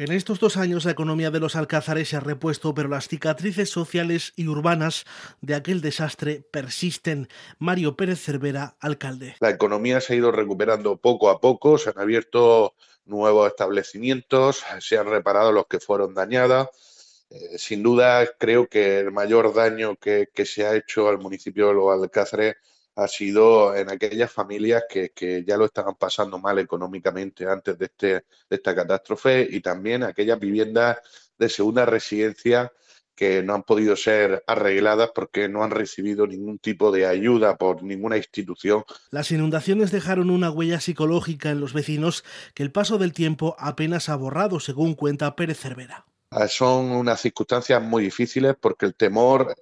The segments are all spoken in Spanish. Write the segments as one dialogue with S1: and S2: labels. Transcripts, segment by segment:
S1: En estos 2 años la economía de los Alcázares se ha repuesto, pero las cicatrices sociales y urbanas de aquel desastre persisten. Mario Pérez Cervera, alcalde.
S2: La economía se ha ido recuperando poco a poco, se han abierto nuevos establecimientos, se han reparado los que fueron dañados. Sin duda, creo que el mayor daño que se ha hecho al municipio de Los Alcázares ha sido en aquellas familias que ya lo estaban pasando mal económicamente antes de esta catástrofe, y también aquellas viviendas de segunda residencia que no han podido ser arregladas porque no han recibido ningún tipo de ayuda por ninguna institución.
S1: Las inundaciones dejaron una huella psicológica en los vecinos que el paso del tiempo apenas ha borrado, según cuenta Pérez Cervera.
S2: Son unas circunstancias muy difíciles porque el temor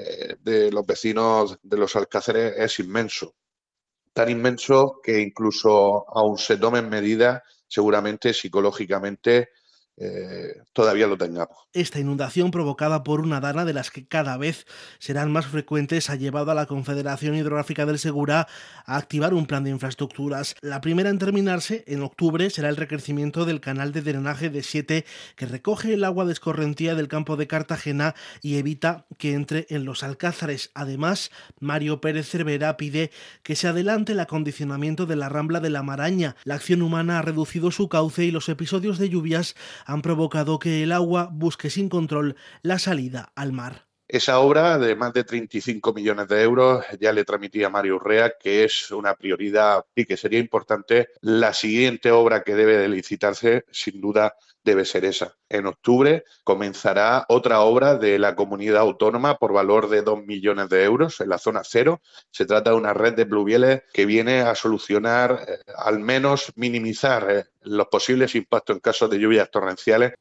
S2: de los vecinos de los Alcázares es inmenso, tan inmenso que incluso aun se tomen medidas, seguramente psicológicamente todavía lo tengamos.
S1: Esta inundación provocada por una dana de las que cada vez serán más frecuentes ha llevado a la Confederación Hidrográfica del Segura a activar un plan de infraestructuras. La primera en terminarse en octubre será el recrecimiento del canal de drenaje de 7 que recoge el agua de escorrentía del campo de Cartagena y evita que entre en los Alcázares. Además, Mario Pérez Cervera pide que se adelante el acondicionamiento de la Rambla de la Maraña. La acción humana ha reducido su cauce y los episodios de lluvias han provocado que el agua busque sin control la salida al mar.
S2: Esa obra de más de 35 millones de euros ya le transmití a Mario Urrea que es una prioridad y que sería importante. La siguiente obra que debe de licitarse, sin duda, debe ser esa. En octubre comenzará otra obra de la comunidad autónoma por valor de 2 millones de euros en la zona cero. Se trata de una red de pluviales que viene a solucionar, al menos minimizar los posibles impactos en caso de lluvias torrenciales.